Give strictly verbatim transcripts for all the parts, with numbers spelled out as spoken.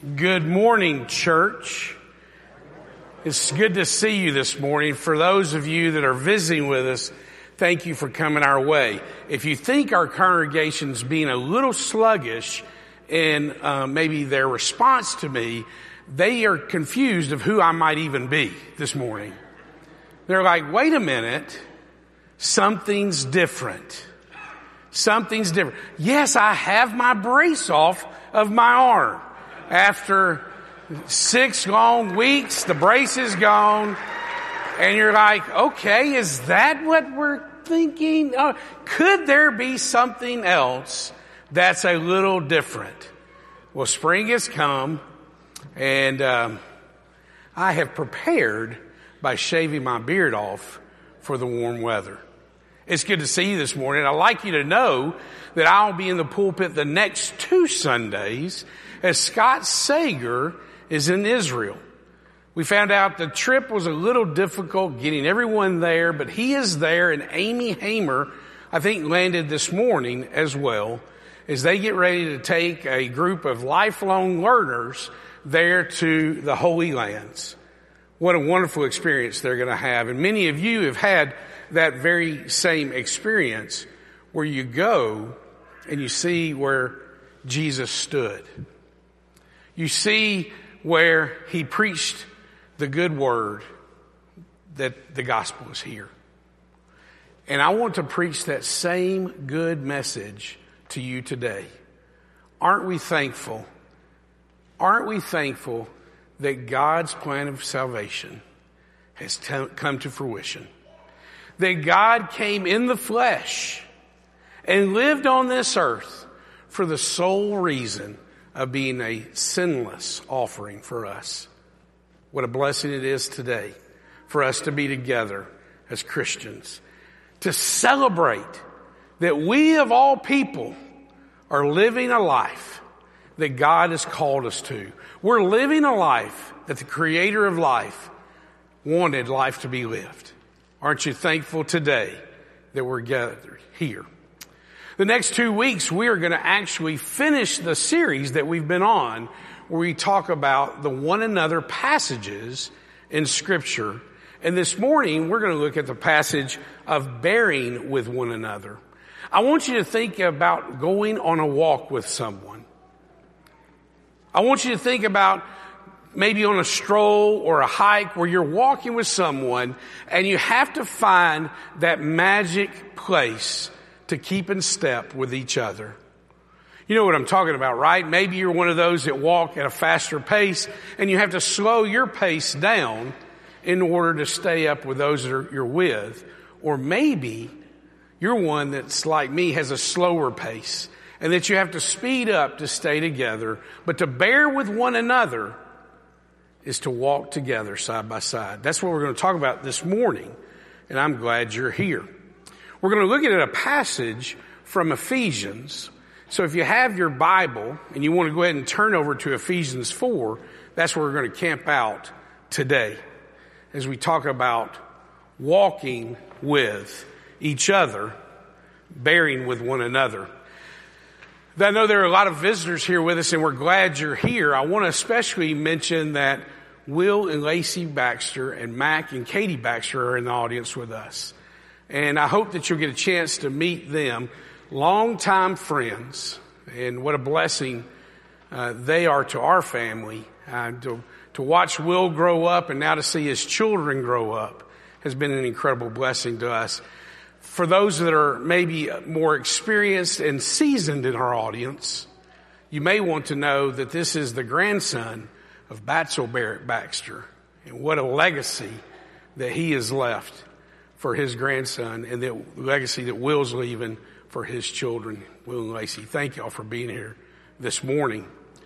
Good morning, church. It's good to see you this morning. For those of you that are visiting with us, thank you for coming our way. If you think our congregation's being a little sluggish in uh, maybe their response to me, they are confused of who I might even be this morning. They're like, wait a minute, something's different. Something's different. Yes, I have my brace off of my arm. After six long weeks, the brace is gone. And you're like, okay, is that what we're thinking? Oh, could there be something else that's a little different? Well, spring has come, and um, I have prepared by shaving my beard off for the warm weather. It's good to see you this morning. I'd like you to know that I'll be in the pulpit the next two Sundays as Scott Sager is in Israel. We found out the trip was a little difficult getting everyone there, but he is there, and Amy Hamer, I think, landed this morning as well, as they get ready to take a group of lifelong learners there to the Holy Lands. What a wonderful experience they're going to have. And many of you have had that very same experience where you go and you see where Jesus stood. You see where he preached the good word that the gospel is here. And I want to preach that same good message to you today. Aren't we thankful? Aren't we thankful that God's plan of salvation has t- come to fruition? That God came in the flesh and lived on this earth for the sole reason of being a sinless offering for us. What a blessing it is today for us to be together as Christians, to celebrate that we of all people are living a life that God has called us to. We're living a life that the Creator of life wanted life to be lived. Aren't you thankful today that we're gathered here? The next two weeks, we are going to actually finish the series that we've been on, where we talk about the one another passages in Scripture. And this morning, we're going to look at the passage of bearing with one another. I want you to think about going on a walk with someone. I want you to think about maybe on a stroll or a hike where you're walking with someone and you have to find that magic place to keep in step with each other. You know what I'm talking about, right? Maybe you're one of those that walk at a faster pace and you have to slow your pace down in order to stay up with those that you're with. Or maybe you're one that's like me, has a slower pace and that you have to speed up to stay together. But to bear with one another is to walk together side by side. That's what we're going to talk about this morning, and I'm glad you're here. We're going to look at a passage from Ephesians. So if you have your Bible and you want to go ahead and turn over to Ephesians four, that's where we're going to camp out today as we talk about walking with each other, bearing with one another. I know there are a lot of visitors here with us, and we're glad you're here. I want to especially mention that Will and Lacey Baxter and Mac and Katie Baxter are in the audience with us. And I hope that you'll get a chance to meet them. Longtime friends, and what a blessing uh, they are to our family. Uh, to, to watch Will grow up and now to see his children grow up has been an incredible blessing to us. For those that are maybe more experienced and seasoned in our audience, you may want to know that this is the grandson of Batzel Barrett Baxter. And what a legacy that he has left for his grandson, and the legacy that Will's leaving for his children, Will and Lacey. Thank y'all for being here this morning.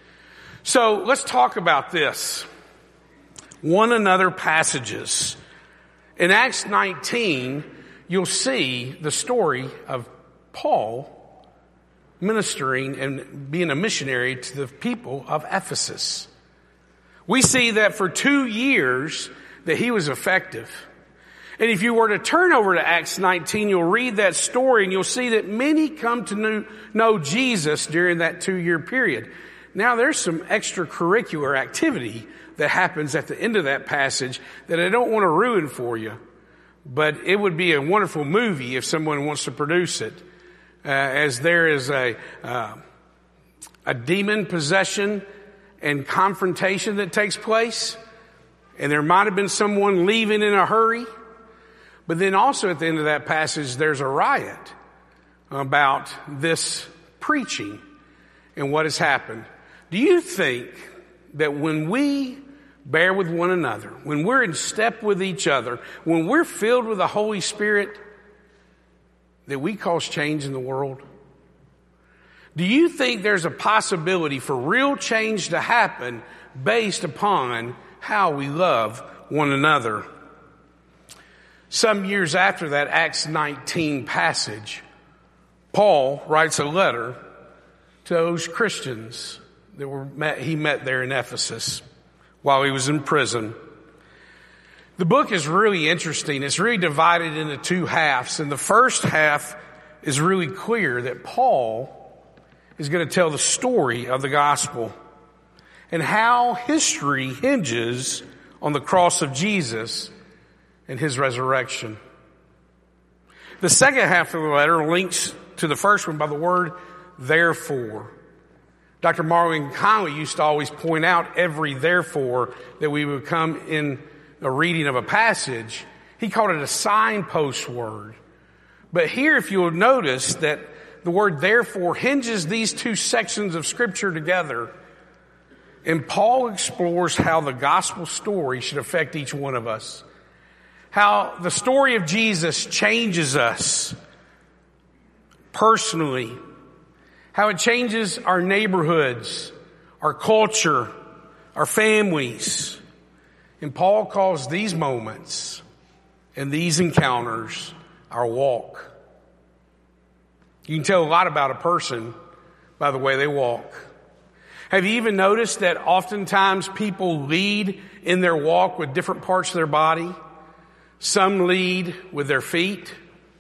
So let's talk about this. One another passages. In Acts nineteen, you'll see the story of Paul ministering and being a missionary to the people of Ephesus. We see that for two years that he was effective. And if you were to turn over to Acts nineteen, you'll read that story and you'll see that many come to know, know Jesus during that two-year period. Now there's some extracurricular activity that happens at the end of that passage that I don't want to ruin for you, but it would be a wonderful movie if someone wants to produce it, uh, as there is a, uh, a demon possession and confrontation that takes place, and there might have been someone leaving in a hurry, but then also at the end of that passage there's a riot about this preaching and what has happened. Do you think that when we bear with one another, when we're in step with each other, when we're filled with the Holy Spirit, that we cause change in the world? Do you think there's a possibility for real change to happen based upon how we love one another? Some years after that Acts nineteen passage, Paul writes a letter to those Christians that were met, he met there in Ephesus while he was in prison. The book is really interesting. It's really divided into two halves. And the first half is really clear that Paul is going to tell the story of the gospel and how history hinges on the cross of Jesus and his resurrection. The second half of the letter links to the first one by the word therefore. Doctor Marlon Conley used to always point out every therefore that we would come in a reading of a passage. He called it a signpost word. But here, if you'll notice that the word therefore hinges these two sections of Scripture together, and Paul explores how the gospel story should affect each one of us. How the story of Jesus changes us personally. How it changes our neighborhoods, our culture, our families. And Paul calls these moments and these encounters our walk. You can tell a lot about a person by the way they walk. Have you even noticed that oftentimes people lead in their walk with different parts of their body? Some lead with their feet,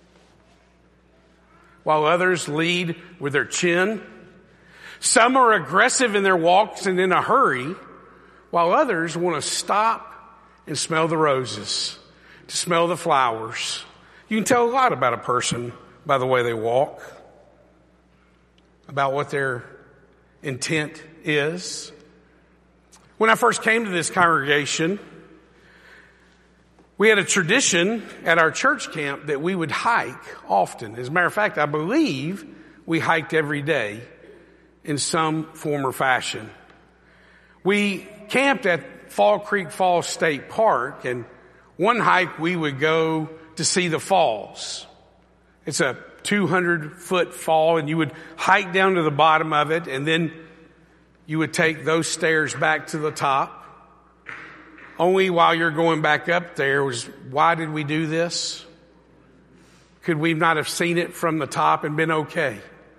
while others lead with their chin. Some are aggressive in their walks and in a hurry, while others want to stop and smell the roses, to smell the flowers. You can tell a lot about a person by the way they walk, about what their intent is. When I first came to this congregation, we had a tradition at our church camp that we would hike often. As a matter of fact, I believe we hiked every day in some form or fashion. We camped at Fall Creek Falls State Park, and one hike we would go to see the falls. It's a two hundred foot fall, and you would hike down to the bottom of it, and then you would take those stairs back to the top. Only while you're going back up there was, why did we do this? Could we not have seen it from the top and been okay?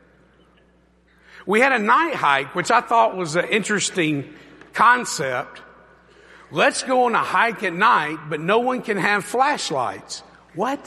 We had a night hike, which I thought was an interesting concept. Let's go on a hike at night, but no one can have flashlights. What?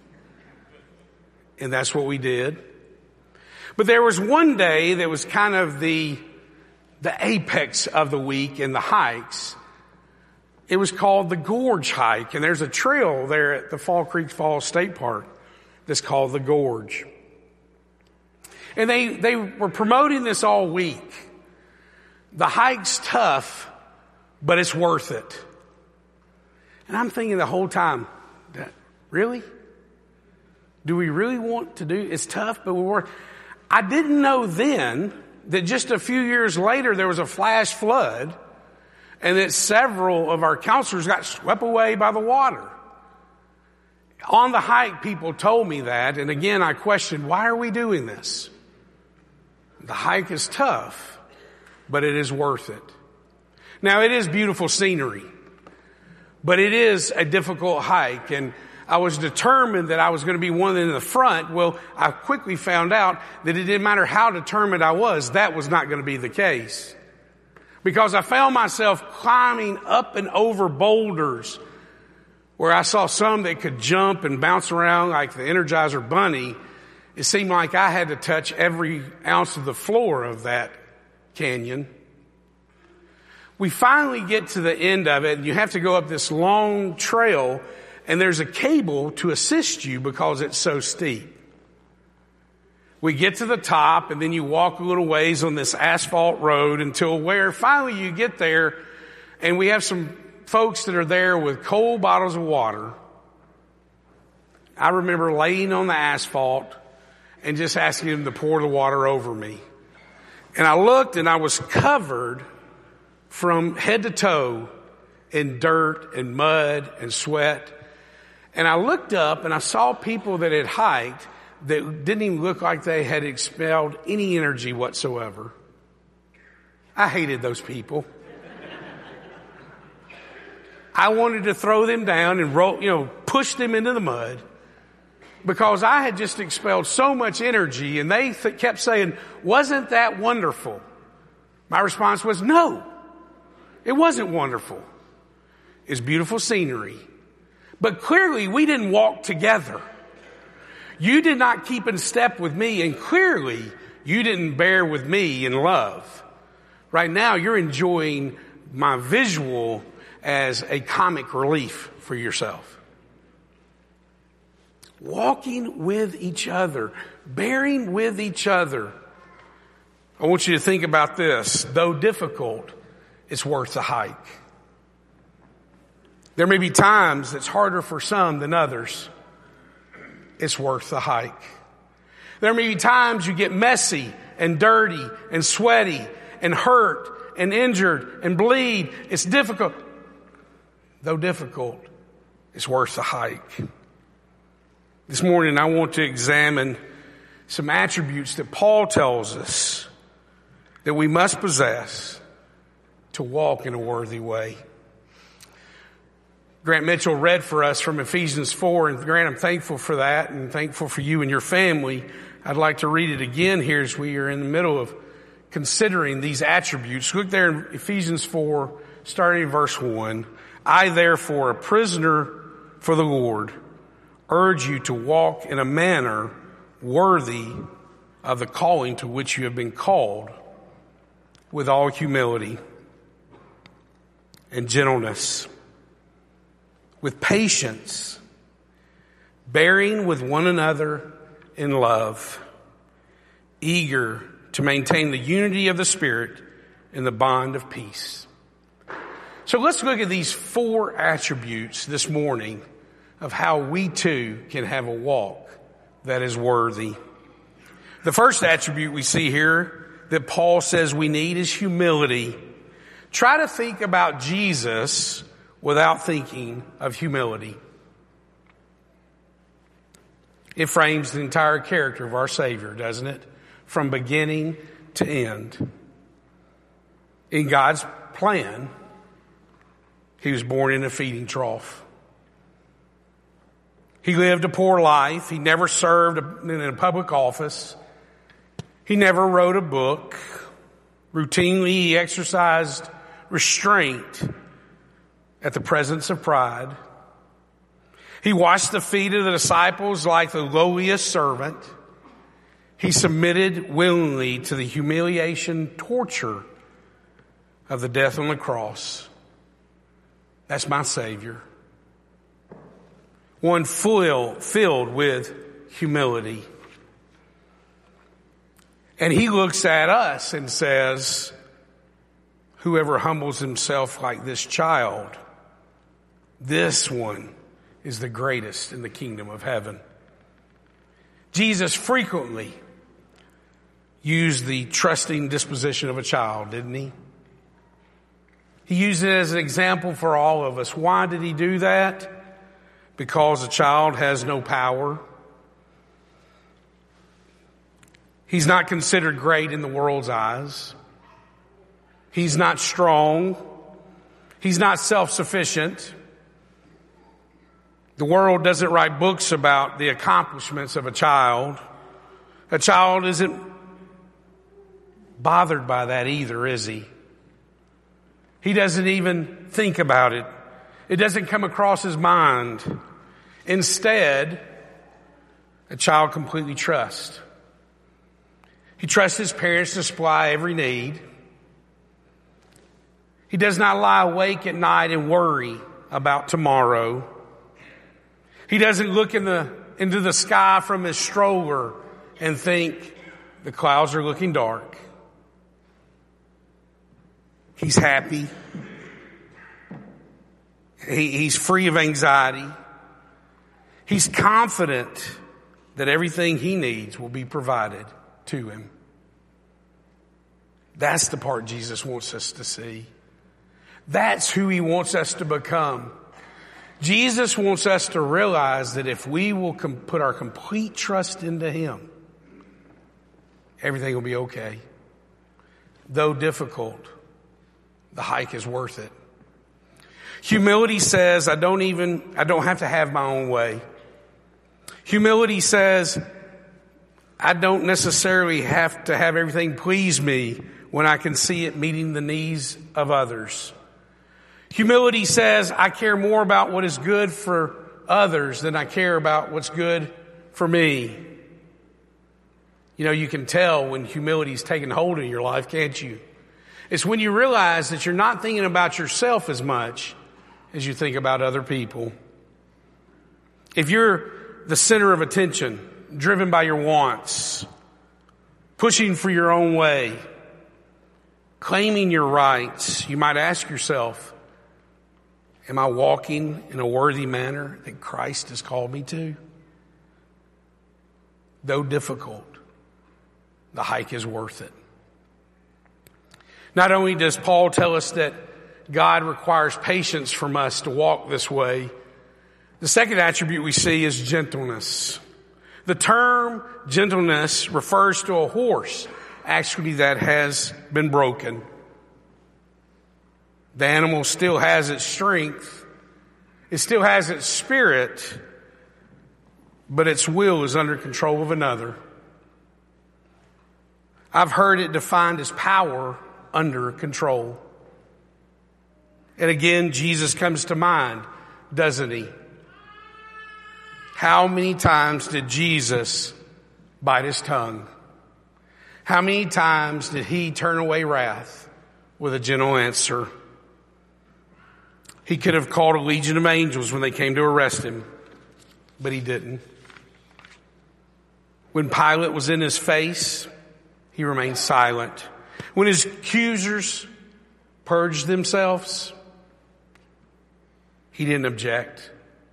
And that's what we did. But there was one day that was kind of the, the apex of the week in the hikes. It was called the Gorge Hike, and there's a trail there at the Fall Creek Falls State Park that's called the Gorge. And they, they were promoting this all week. The hike's tough, but it's worth it. And I'm thinking the whole time, really? Do we really want to do, it's tough, but we're worth. I didn't know then that just a few years later there was a flash flood, and that several of our counselors got swept away by the water. On the hike, people told me that, and again, I questioned, why are we doing this? The hike is tough, but it is worth it. Now, it is beautiful scenery, but it is a difficult hike, and I was determined that I was going to be one in the front. Well, I quickly found out that it didn't matter how determined I was, that was not going to be the case. Because I found myself climbing up and over boulders where I saw some that could jump and bounce around like the Energizer Bunny. It seemed like I had to touch every ounce of the floor of that canyon. We finally get to the end of it, and you have to go up this long trail, and there's a cable to assist you because it's so steep. We get to the top, and then you walk a little ways on this asphalt road until where finally you get there, and we have some folks that are there with cold bottles of water. I remember laying on the asphalt and just asking them to pour the water over me. And I looked, and I was covered from head to toe in dirt and mud and sweat. And I looked up, and I saw people that had hiked that didn't even look like they had expelled any energy whatsoever. I hated those people. I wanted to throw them down and roll, you know, push them into the mud because I had just expelled so much energy, and they th- kept saying, "Wasn't that wonderful?" My response was, "No, it wasn't wonderful. It's beautiful scenery. But clearly we didn't walk together. You did not keep in step with me, and clearly you didn't bear with me in love. Right now you're enjoying my visual as a comic relief for yourself." Walking with each other, bearing with each other. I want you to think about this. Though difficult, it's worth the hike. There may be times it's harder for some than others. It's worth the hike. There may be times you get messy and dirty and sweaty and hurt and injured and bleed. It's difficult. Though difficult, it's worth the hike. This morning I want to examine some attributes that Paul tells us that we must possess to walk in a worthy way. Grant Mitchell read for us from Ephesians four, and Grant, I'm thankful for that and thankful for you and your family. I'd like to read it again here as we are in the middle of considering these attributes. Look there in Ephesians four, starting in verse one. "I therefore, a prisoner for the Lord, urge you to walk in a manner worthy of the calling to which you have been called, with all humility and gentleness, with patience, bearing with one another in love, eager to maintain the unity of the Spirit in the bond of peace." So let's look at these four attributes this morning of how we too can have a walk that is worthy. The first attribute we see here that Paul says we need is humility. Try to think about Jesus without thinking of humility. It frames the entire character of our Savior, doesn't it? From beginning to end. In God's plan, he was born in a feeding trough. He lived a poor life. He never served in a public office. He never wrote a book. Routinely, he exercised restraint at the presence of pride. He washed the feet of the disciples like the lowliest servant. He submitted willingly to the humiliation, torture of the death on the cross. That's my Savior. One full, filled with humility. And he looks at us and says, whoever humbles himself like this child, this one is the greatest in the kingdom of heaven. Jesus frequently used the trusting disposition of a child, didn't he? He used it as an example for all of us. Why did he do that? Because a child has no power. He's not considered great in the world's eyes. He's not strong. He's not self-sufficient. The world doesn't write books about the accomplishments of a child. A child isn't bothered by that either, is he? He doesn't even think about it. It doesn't come across his mind. Instead, a child completely trusts. He trusts his parents to supply every need. He does not lie awake at night and worry about tomorrow. He doesn't look in the, into the sky from his stroller and think the clouds are looking dark. He's happy. He, he's free of anxiety. He's confident that everything he needs will be provided to him. That's the part Jesus wants us to see. That's who he wants us to become. Jesus wants us to realize that if we will com- put our complete trust into him, everything will be okay. Though difficult, the hike is worth it. Humility says, I don't even, I don't have to have my own way. Humility says, I don't necessarily have to have everything please me when I can see it meeting the needs of others. Humility says, I care more about what is good for others than I care about what's good for me. You know, you can tell when humility's taken hold of your life, can't you? It's when you realize that you're not thinking about yourself as much as you think about other people. If you're the center of attention, driven by your wants, pushing for your own way, claiming your rights, you might ask yourself, am I walking in a worthy manner that Christ has called me to? Though difficult, the hike is worth it. Not only does Paul tell us that God requires patience from us to walk this way, the second attribute we see is gentleness. The term gentleness refers to a horse, actually, that has been broken. The animal still has its strength. It still has its spirit, but its will is under control of another. I've heard it defined as power under control. And again, Jesus comes to mind, doesn't he? How many times did Jesus bite his tongue? How many times did he turn away wrath with a gentle answer? He could have called a legion of angels when they came to arrest him, but he didn't. When Pilate was in his face, he remained silent. When his accusers purged themselves, he didn't object.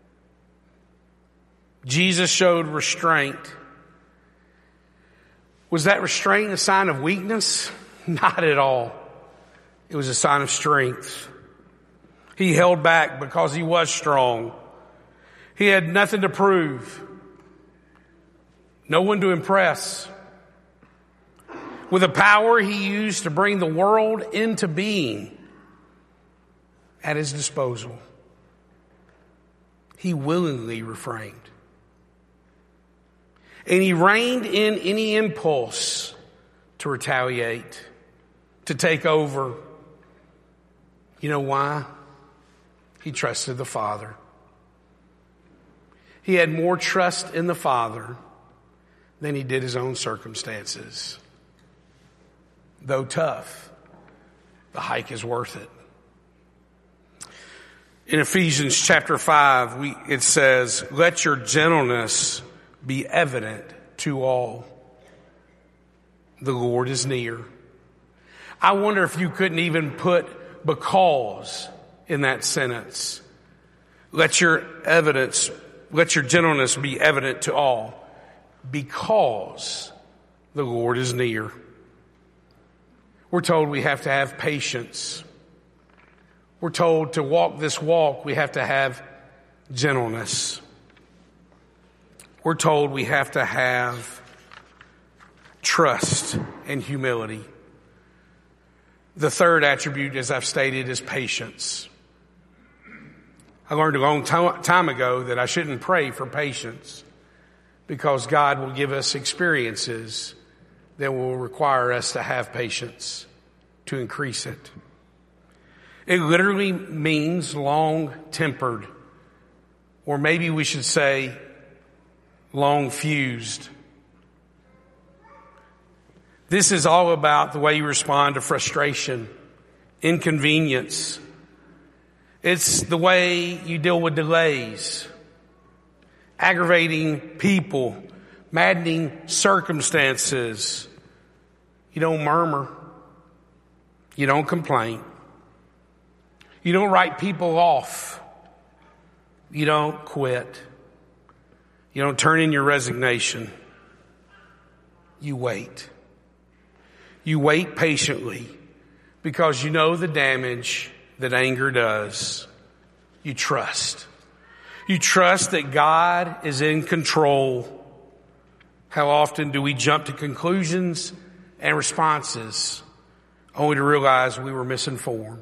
Jesus showed restraint. Was that restraint a sign of weakness? Not at all. It was a sign of strength. He held back because he was strong. He had nothing to prove. No one to impress. With the power he used to bring the world into being at his disposal, he willingly refrained. And he reined in any impulse to retaliate, to take over. You know why? He trusted the Father. He had more trust in the Father than he did his own circumstances. Though tough, the hike is worth it. In Ephesians chapter five, we, it says, let your gentleness be evident to all. The Lord is near. I wonder if you couldn't even put because in that sentence. Let your evidence, let your gentleness be evident to all, because the Lord is near. We're told we have to have patience. We're told to walk this walk, we have to have gentleness. We're told we have to have trust and humility. The third attribute, as I've stated, is patience. I learned a long time ago that I shouldn't pray for patience, because God will give us experiences that will require us to have patience to increase it. It literally means long-tempered, or maybe we should say long-fused. This is all about the way you respond to frustration, inconvenience. It's the way you deal with delays, aggravating people, maddening circumstances. You don't murmur. You don't complain. You don't write people off. You don't quit. You don't turn in your resignation. You wait. You wait patiently because you know the damage that anger does. You trust. You trust that God is in control. How often do we jump to conclusions and responses only to realize we were misinformed?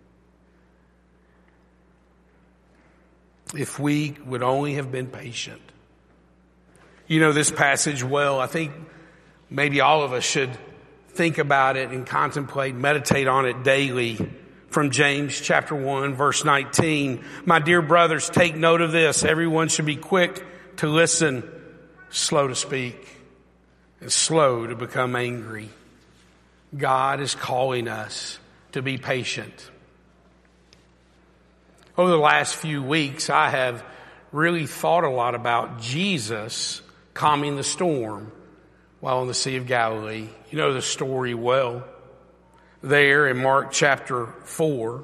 If we would only have been patient. You know this passage well. I think maybe all of us should think about it and contemplate, meditate on it daily. From James chapter one, verse nineteen. My dear brothers, take note of this. Everyone should be quick to listen, slow to speak, and slow to become angry. God is calling us to be patient. Over the last few weeks, I have really thought a lot about Jesus calming the storm while on the Sea of Galilee. You know the story well. There in Mark chapter four,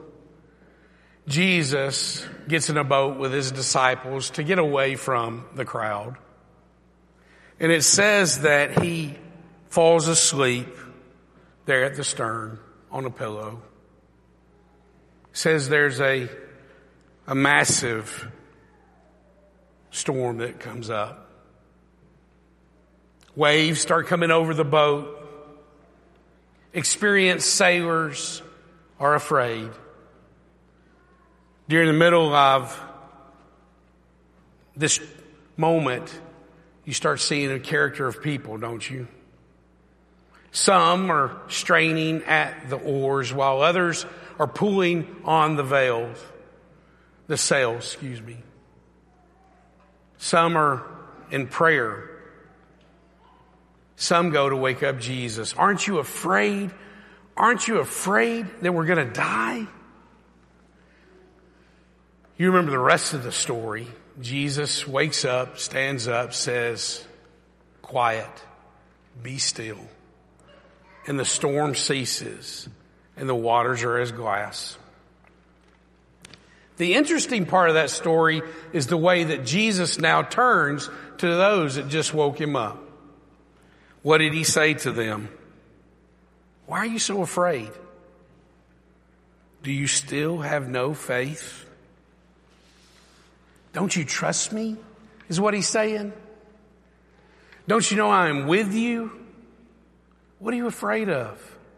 Jesus gets in a boat with his disciples to get away from the crowd. And it says that he falls asleep there at the stern on a pillow. It says there's a, a massive storm that comes up. Waves start coming over the boat. Experienced sailors are afraid. During the middle of this moment, you start seeing a character of people, don't you? Some are straining at the oars while others are pulling on the veils, the sails, excuse me. Some are in prayer. Some go to wake up Jesus. Aren't you afraid? Aren't you afraid that we're going to die? You remember the rest of the story. Jesus wakes up, stands up, says, quiet, be still. And the storm ceases and the waters are as glass. The interesting part of that story is the way that Jesus now turns to those that just woke him up. What did he say to them? Why are you so afraid? Do you still have no faith? Don't you trust me? Is what he's saying. Don't you know I am with you? What are you afraid of?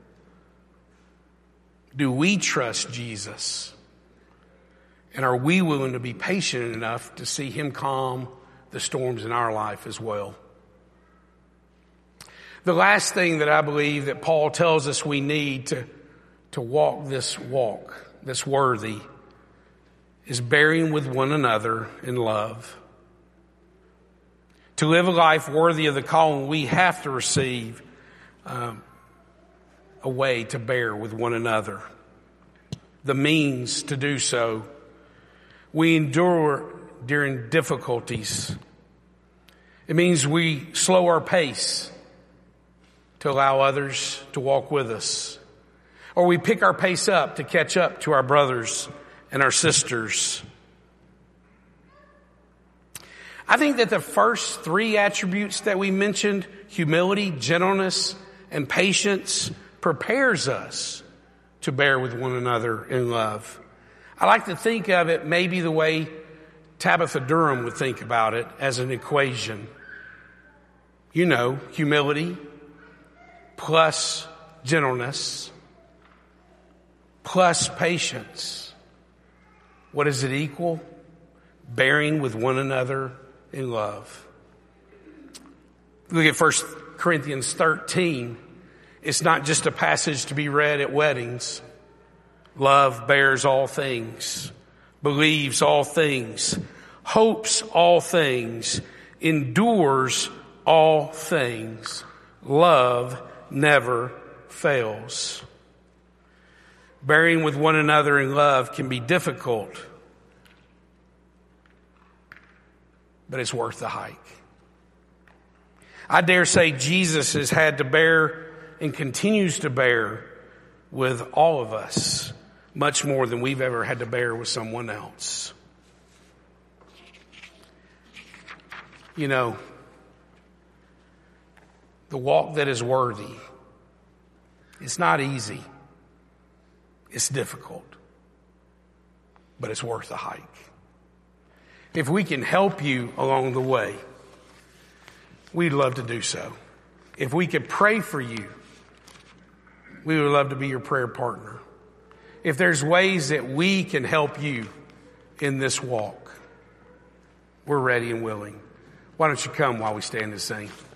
Do we trust Jesus? And are we willing to be patient enough to see him calm the storms in our life as well? The last thing that I believe that Paul tells us we need to, to walk this walk that's worthy is bearing with one another in love. To live a life worthy of the calling, we have to receive um, a way to bear with one another. The means to do so. We endure during difficulties. It means we slow our pace to allow others to walk with us. Or we pick our pace up to catch up to our brothers and our sisters. I think that the first three attributes that we mentioned, humility, gentleness, and patience, prepares us to bear with one another in love. I like to think of it maybe the way Tabitha Durham would think about it, as an equation. You know, humility plus gentleness plus patience. What does it equal? Bearing with one another in love. Look at First Corinthians thirteen. It's not just a passage to be read at weddings. Love bears all things, believes all things, hopes all things, endures all things. Love never fails. Bearing with one another in love can be difficult, but it's worth the hike. I dare say Jesus has had to bear and continues to bear with all of us much more than we've ever had to bear with someone else. You know, the walk that is worthy, it's not easy. It's difficult, but it's worth the hike. If we can help you along the way, we'd love to do so. If we could pray for you, we would love to be your prayer partner. If there's ways that we can help you in this walk, we're ready and willing. Why don't you come while we stand and sing?